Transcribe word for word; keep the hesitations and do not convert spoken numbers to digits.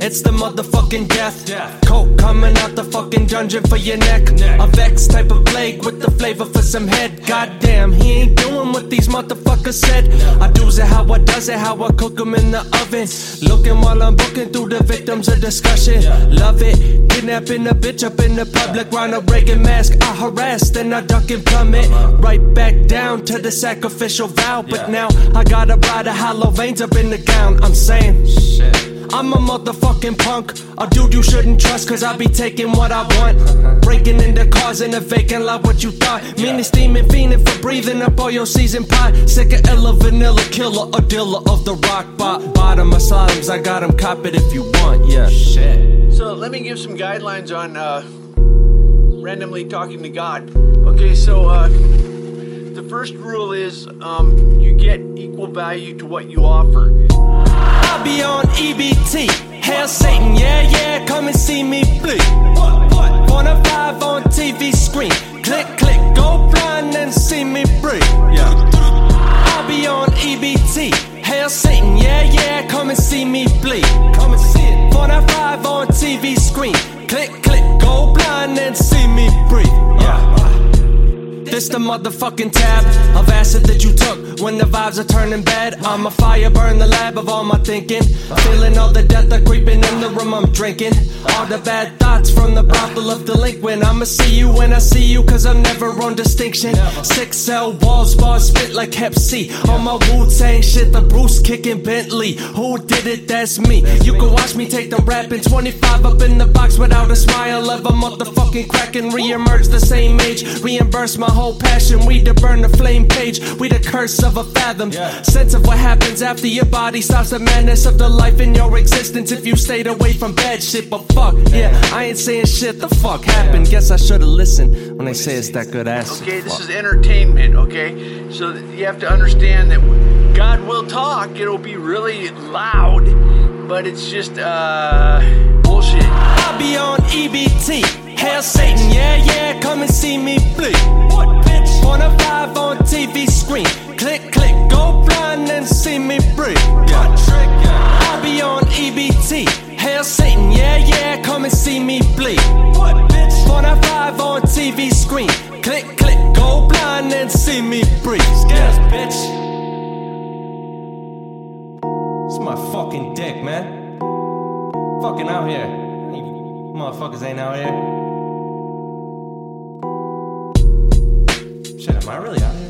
It's the motherfucking death. Coke coming out the fucking dungeon for your neck. A Vex type of plague with the flavor for some head. Goddamn, he ain't doing what these motherfuckers said. I do's it how I does it, how I cook them in the oven. Looking while I'm booking through the victims of discussion. Love it, kidnapping a bitch up in the public. Ronald Reagan mask, I harass, then I duck and plummet. Right back down to the sacrificial vow. But now I got a bride of hollow veins up in the gown. I'm saying, shit, I'm a motherfucking punk, a dude you shouldn't trust, cause I be taking what I want. Breaking into cars in a vacant lot, what you thought. Meaning, steaming, fiending for breathing up all your seasoned pot. Sick of Ella Vanilla, killer, a dealer of the rock bo- bottom of slimes. I got 'em, cop it if you want, yeah. Shit. So let me give some guidelines on uh, randomly talking to God. Okay, so uh, the first rule is um, you get equal value to what you offer. I be on E B T, hail Satan, yeah, yeah, come and see me bleed. What, what? One of five on T V screen, click, click, go blind and see me breathe. Yeah. I be on E B T, hail Satan, yeah, yeah, come and see me bleed. Come and see it. One of five on T V screen, click, click, go blind and see me breathe. Yeah. This the motherfucking tab of acid that you took when the vibes are turning bad. I'm a fire, burn the lab of all my thinking. Feeling all the death are creeping in the room I'm drinking. All the bad thoughts from the brothel of delinquent. I'ma see you when I see you, cause I'm never on distinction. Six cell walls, bars spit like Hep C. On my Wu-Tang shit, the Bruce kicking Bentley. Who did it? That's me. You can watch me take the rapping. twenty-five up in the box without a smile. Ever motherfucking cracking. Re-emerge the same age. Reimburse my whole passion. We to burn the flame page. We the curse of a fathom. Yeah. Sense of what happens after your body stops. The madness of the life in your existence if you stayed away from bad shit. But fuck, yeah, I ain't saying shit. The fuck happened? Guess I should've listened when they say it's that good ass. Okay, this is entertainment, okay? So you have to understand that God will talk. It'll be really loud, but it's just, uh, bullshit. I be on E B T. Hail Satan, yeah, yeah, come and see me bleed. What, bitch? One of five on T V screen. Click, click, go blind and see me breathe. Yeah. I be on E B T. Hail Satan, yeah, yeah, come and see me bleed. What, bitch? One of five on T V screen. Click, click, go blind and see me breathe. Yes, bitch. It's my fucking dick, man. Fucking out here. Motherfuckers ain't out here. Shit, am I really out here?